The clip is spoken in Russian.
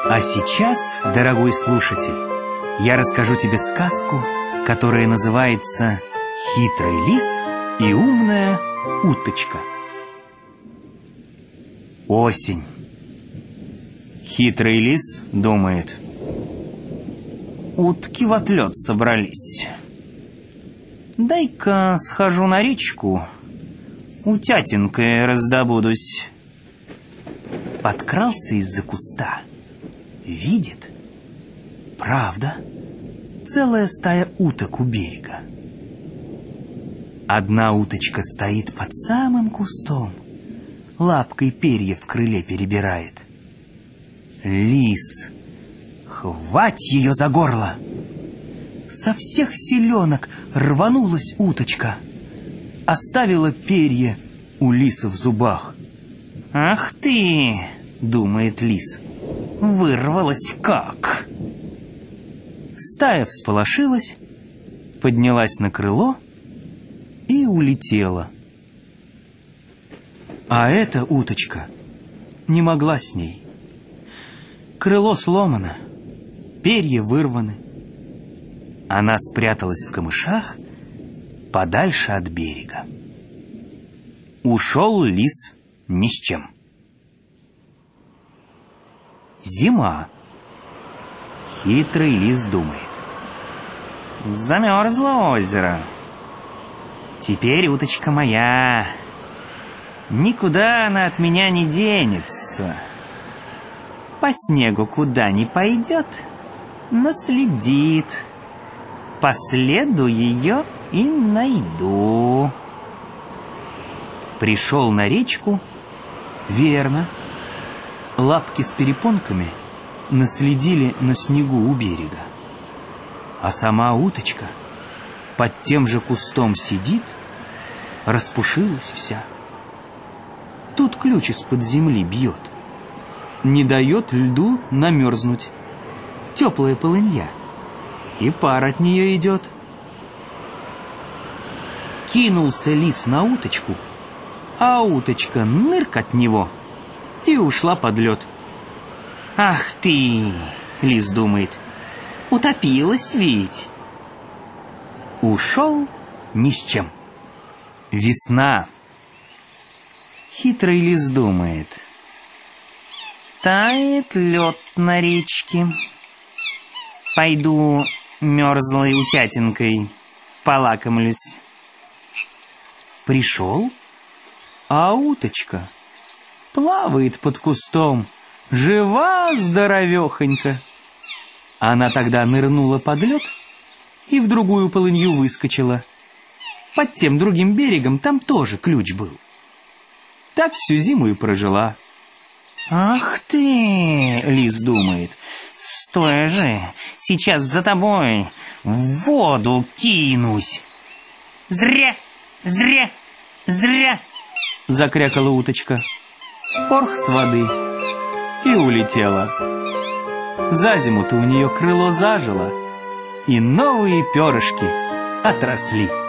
А сейчас, дорогой слушатель, я расскажу тебе сказку, которая называется «Хитрый лис и умная уточка». Осень. Хитрый лис думает: утки в отлет собрались. Дай-ка схожу на речку, утятинкой раздобудусь. Подкрался из-за куста. Видит, правда, целая стая уток у берега. Одна уточка стоит под самым кустом, лапкой перья в крыле перебирает. Лис: хвать ее за горло! Со всех селенок рванулась уточка, оставила перья у лиса в зубах. «Ах ты!» — думает лис. «Вырвалась как!» Стая всполошилась, поднялась на крыло и улетела. А эта уточка не могла с ней. Крыло сломано, перья вырваны. Она спряталась в камышах подальше от берега. Ушел лис ни с чем. Зима. Хитрый лис думает: замерзло озеро. Теперь уточка моя. Никуда она от меня не денется. По снегу куда ни пойдет, наследит. По следу ее и найду. Пришел на речку. Верно, лапки с перепонками наследили на снегу у берега. А сама уточка под тем же кустом сидит, распушилась вся. Тут ключ из-под земли бьет, не дает льду намерзнуть. Теплая полынья, и пар от нее идет. Кинулся лис на уточку, а уточка нырк от него и ушла под лед. «Ах ты!» — лис думает. «Утопилась ведь!» Ушел ни с чем. Весна. Хитрый лис думает: тает лед на речке. Пойду мерзлой утятинкой полакомлюсь. Пришел, а уточка плавает под кустом, жива здоровехонька. Она тогда нырнула под лед и в другую полынью выскочила. Под тем другим берегом там тоже ключ был. Так всю зиму и прожила. «Ах ты!» — лис думает. «Стой же, сейчас за тобой в воду кинусь!» «Зря! Зря! Зря!» — закрякала уточка. Порх с воды и улетела. За зиму-то у нее крыло зажило, и новые перышки отросли.